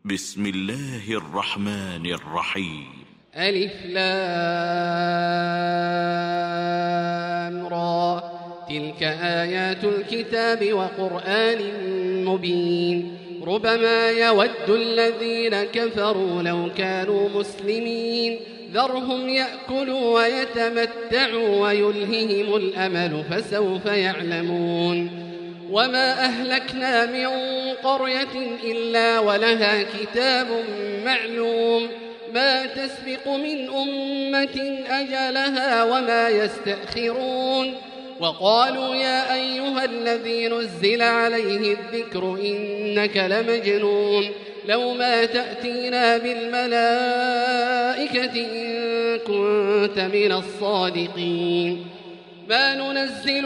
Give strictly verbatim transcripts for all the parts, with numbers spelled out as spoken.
بسم الله الرحمن الرحيم. ألف لام را تلك آيات الكتاب وقرآن مبين ربما يود الذين كفروا لو كانوا مسلمين ذرهم يأكلوا ويتمتعوا ويلههم الأمل فسوف يعلمون وما أهلكنا من قرية إلا ولها كتاب معلوم ما تسبق من أمة أجلها وما يستأخرون وقالوا يا أيها الذي نزل عليه الذكر إنك لمجنون لو ما تأتينا بالملائكة إن كنت من الصادقين ما ننزل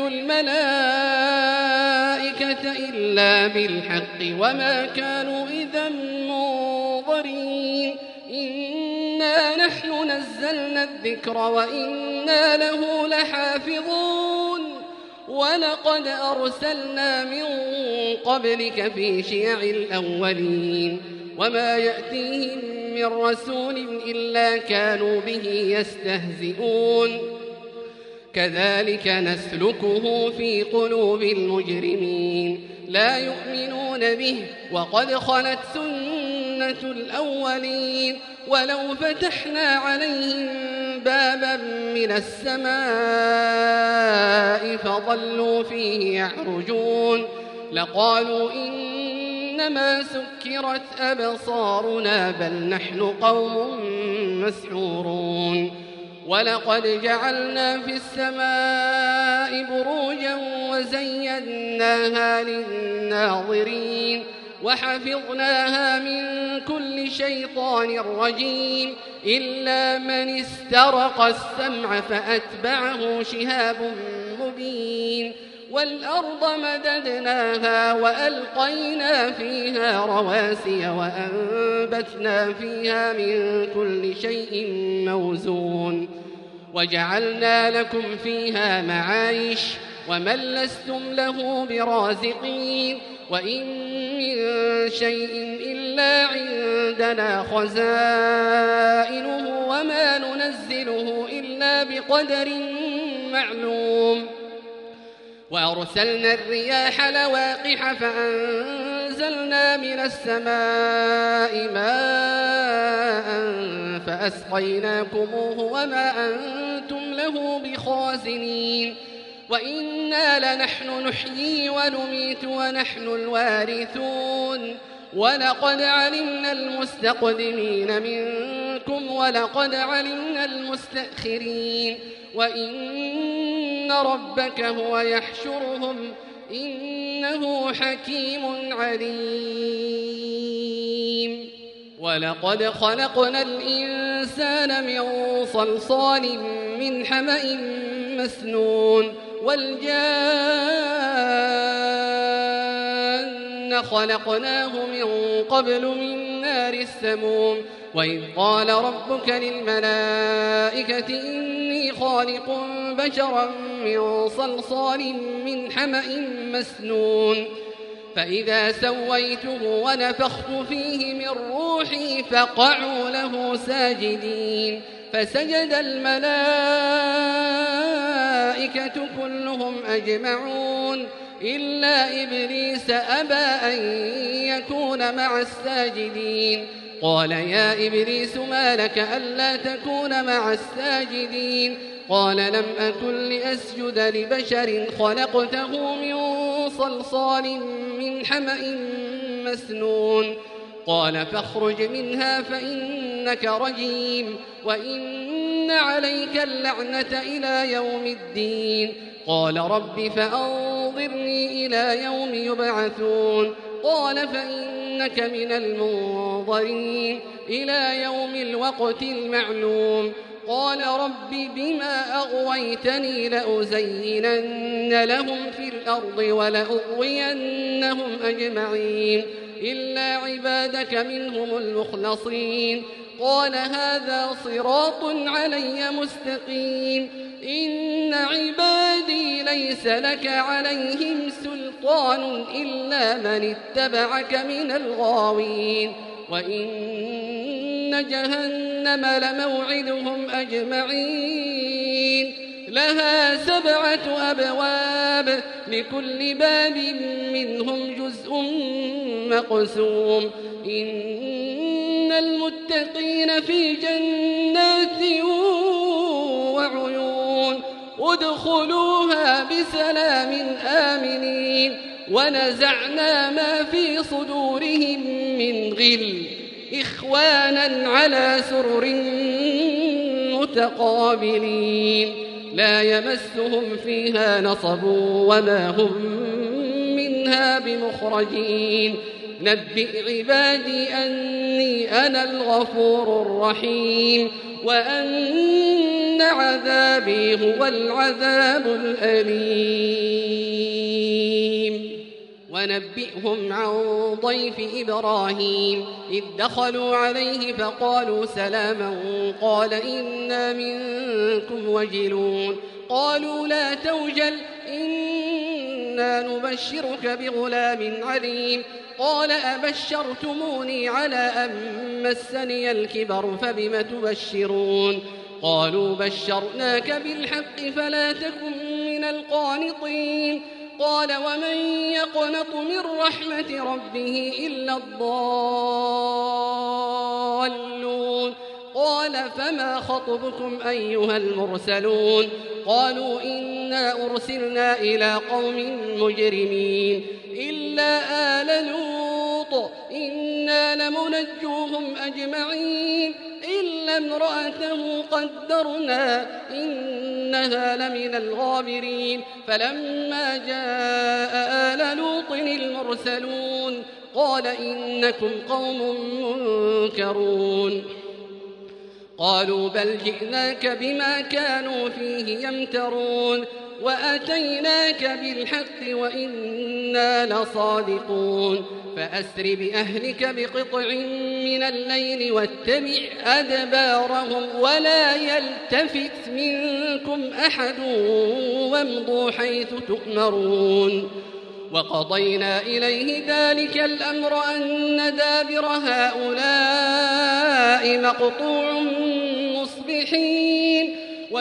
الملائكة إلا بالحق وما كانوا إذا منظرين إنا نحن نزلنا الذكر وإنا له لحافظون ولقد أرسلنا من قبلك في شيع الأولين وما يأتيهم من رسول إلا كانوا به يستهزئون كذلك نسلكه في قلوب المجرمين لا يؤمنون به وقد خلت سنة الأولين ولو فتحنا عليهم بابا من السماء فظلوا فيه يعرجون لقالوا إنما سكرت أبصارنا بل نحن قوم مسحورون ولقد جعلنا في السماء بروجا وزيناها للناظرين وحفظناها من كل شيطان رجيم إلا من استرق السمع فأتبعه شهاب مبين والأرض مددناها وألقينا فيها رواسي وأنبتنا فيها من كل شيء موزون وجعلنا لكم فيها معايش ومن لستم له برازقين وإن من شيء إلا عندنا خزائنه وما ننزله إلا بقدر معلوم وأرسلنا الرياح لواقح فأنزلنا من السماء ماء فأسقيناكموه وما أنتم له بخازنين وإنا لنحن نحيي ونميت ونحن الوارثون ولقد علمنا المستقدمين منكم ولقد علمنا المستأخرين وإن ربك هو يحشرهم إنه حكيم عليم ولقد خلقنا الإنسان من صلصال من حمأ مسنون والجان خلقناه من قبل من نار السموم وإذ قال ربك للملائكة إني خالق بشرا من صلصال من حمأ مسنون فإذا سويته ونفخت فيه من روحي فقعوا له ساجدين فسجد الملائكة كلهم أجمعون إلا إبليس أبى أن يكون مع الساجدين قال يا إبليس ما لك ألا تكون مع الساجدين قال لم أكن لأسجد لبشر خلقته من صلصال من حمأ مسنون قال فاخرج منها فإنك رجيم وإن عليك اللعنة إلى يوم الدين قال رب فأنظرني إلى يوم يبعثون قال فإنك من المنظرين إلى يوم الوقت المعلوم قال رب بما أغويتني لأزينن لهم في الأرض ولأغوينهم أجمعين إلا عبادك منهم المخلصين قال هذا صراط علي مستقيم إن عبادي ليس لك عليهم سلطان إلا من اتبعك من الغاوين وإن جهنم لموعدهم أجمعين لها سبعة أبواب لكل باب منهم جزء مقسوم إن المتقين في جنات وعيون ادخلوها بسلام آمنين ونزعنا ما في صدورهم من غل إخوانا على سرر متقابلين لا يمسهم فيها نصب وما هم منها بمخرجين نبئ عبادي أني أنا الغفور الرحيم وأن عذابي هو العذاب الأليم ونبئهم عن ضيف إبراهيم إذ دخلوا عليه فقالوا سلاما قال إنا منكم وجلون قالوا لا توجل إنا نبشرك بغلام عليم قال أبشرتموني على أن مسني الكبر فبم تبشرون قالوا بشرناك بالحق فلا تكن من القانطين قال ومن يقنط من رحمة ربه إلا الضالون قال فما خطبكم أيها المرسلون قالوا إنا أرسلنا إلى قوم مجرمين إلا آل لوط إنا لمنجوهم أجمعين إلا امرأته قدرنا إنها لمن الغابرين فلما جاء آل لوط المرسلون قال إنكم قوم منكرون قالوا بل جئناك بما كانوا فيه يمترون وأتيناك بالحق وإنا لصادقون فأسر بأهلك بقطع من الليل واتبع أدبارهم ولا يلتفت منكم أحد وامضوا حيث تؤمرون وقضينا إليه ذلك الأمر أن دابر هؤلاء مقطوع مصبحين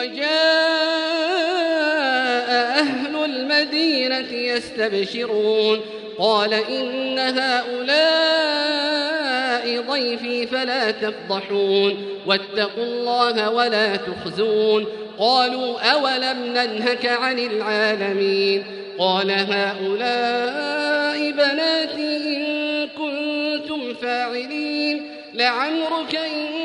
وجاء أهل المدينة يستبشرون قال إن هؤلاء ضيفي فلا تفضحون واتقوا الله ولا تخزون قالوا أولم ننهك عن العالمين قال هؤلاء بناتي إن كنتم فاعلين لعمرك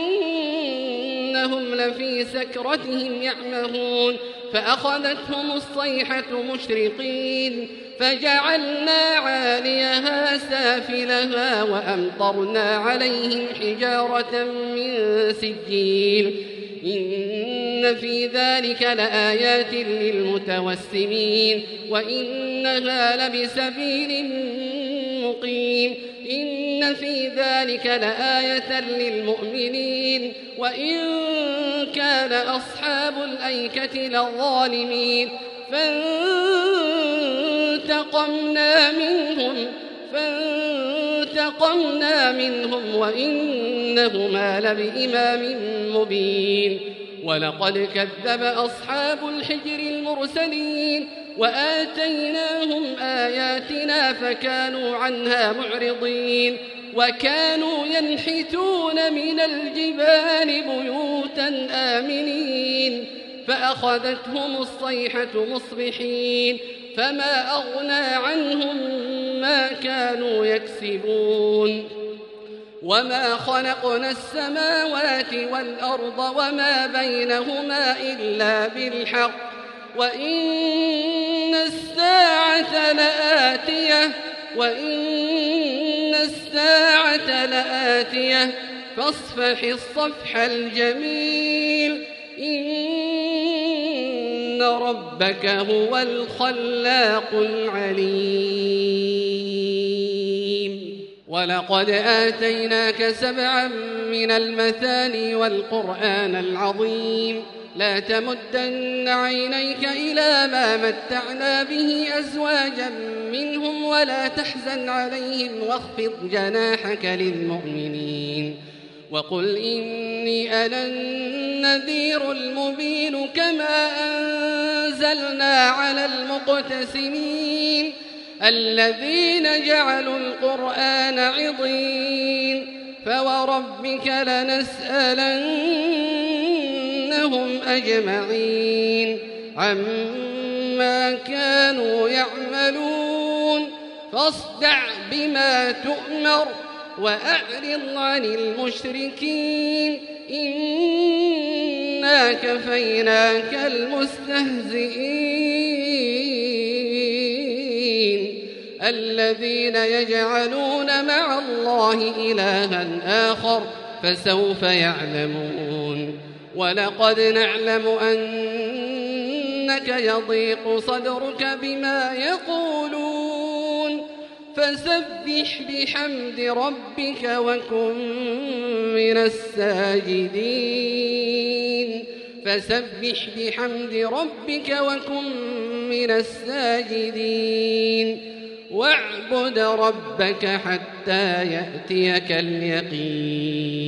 إنهم لفي سكرتهم يعمهون فأخذتهم الصيحة مشرقين فجعلنا عاليها سافلها وأمطرنا عليهم حجارة من سجيل إن في ذلك لآيات للمتوسمين وإنها لبسبيل مقيم إن في ذلك لآية للمؤمنين وإن كان أصحاب الأيكة لظالمين فانتقمنا منهم فانتقمنا منهم وإنهما لبإمام مبين ولقد كذب أصحاب الحجر المرسلين وآتيناهم آياتنا فكانوا عنها معرضين وكانوا ينحتون من الجبال بيوتا آمنين فأخذتهم الصيحة مصبحين فما أغنى عنهم ما كانوا يكسبون وما خلقنا السماوات والأرض وما بينهما إلا بالحق وإن الساعة لآتية وإن الساعة لآتية فاصفح الصفح الجميل إن ربك هو الخلاق العليم ولقد آتيناك سبعا من المثاني والقرآن العظيم لا تمدن عينيك إلى ما متعنا به أزواجا منهم ولا تحزن عليهم واخفض جناحك للمؤمنين وقل إني أنا النذير المبين كما أنزلنا على المقتسمين الذين جعلوا القرآن عضين فوربك لنسألنهم أجمعين عما كانوا يعملون فاصدع بما تؤمر وأعرض عن المشركين إنا كفيناك المستهزئين الذين يجعلون مع الله إلها آخر فسوف يعلمون ولقد نعلم أنك يضيق صدرك بما يقولون فسبح بحمد ربك وكن من الساجدين فسبح بحمد ربك وكن من الساجدين واعبد ربك حتى يأتيك اليقين.